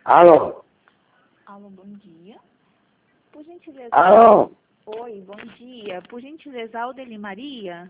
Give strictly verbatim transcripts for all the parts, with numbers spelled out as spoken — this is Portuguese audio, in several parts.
Alô? Alô, bom dia. Por gentileza... Alô? Oi, bom dia. Por gentileza, Aldeli Maria?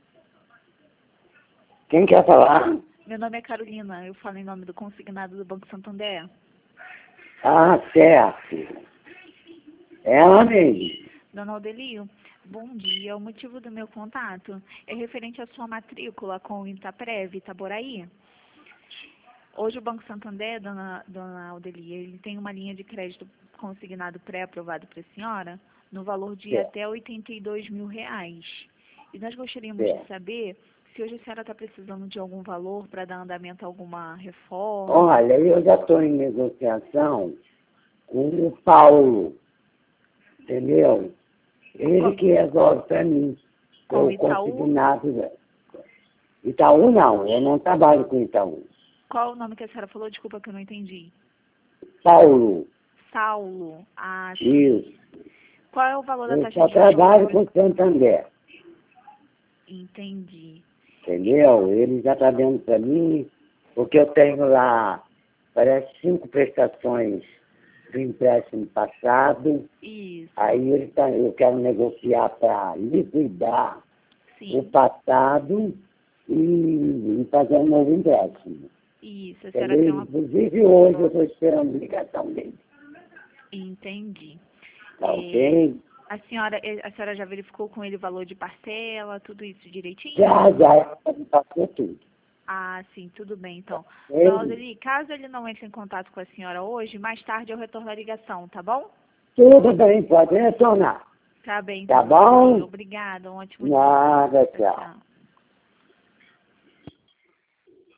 Quem quer falar? Meu nome é Carolina, eu falo em nome do consignado do Banco Santander. Ah, certo. Ela mesmo. Dona Aldelio, bom dia. O motivo do meu contato é referente à sua matrícula com o Itaprev, Itaboraí. Hoje o Banco Santander, dona, dona Aldelia, ele tem uma linha de crédito consignado pré-aprovado para a senhora no valor de Certo. até oitenta e dois mil reais. E nós gostaríamos Certo. de saber se hoje a senhora está precisando de algum valor para dar andamento a alguma reforma. Olha, eu já estou em negociação com o Paulo, entendeu? Ele que resolve para mim. Com o Eu Itaú? consignado. Itaú não, eu não trabalho com Itaú. Qual o nome que a senhora falou? Desculpa que eu não entendi. Paulo, Saulo. Ah, sim. isso. Qual é o valor da Eu taxa só de trabalho juros? com Santander, Entendi. entendeu? Ele já está dando para mim, porque eu tenho lá, parece, cinco prestações do empréstimo passado. Isso. Aí ele tá, eu quero negociar para liquidar Sim. o passado e, e fazer um novo empréstimo. Isso. A senhora tem Entendeu? uma... Inclusive hoje eu estou esperando a ligação dele. Entendi. Tá É, ok? a senhora, a senhora já verificou com ele o valor de parcela, tudo isso direitinho? Já, já, já passou tudo. Ah, sim, tudo bem, então. Ok? Dona Aldeli, caso ele não entre em contato com a senhora hoje, mais tarde eu retorno a ligação, tá bom? Tudo bem, pode retornar. Tá bem, Tá então, Dona Aldeli. bom? Obrigada, um ótimo dia. Nada, Tchau, tchau. tchau.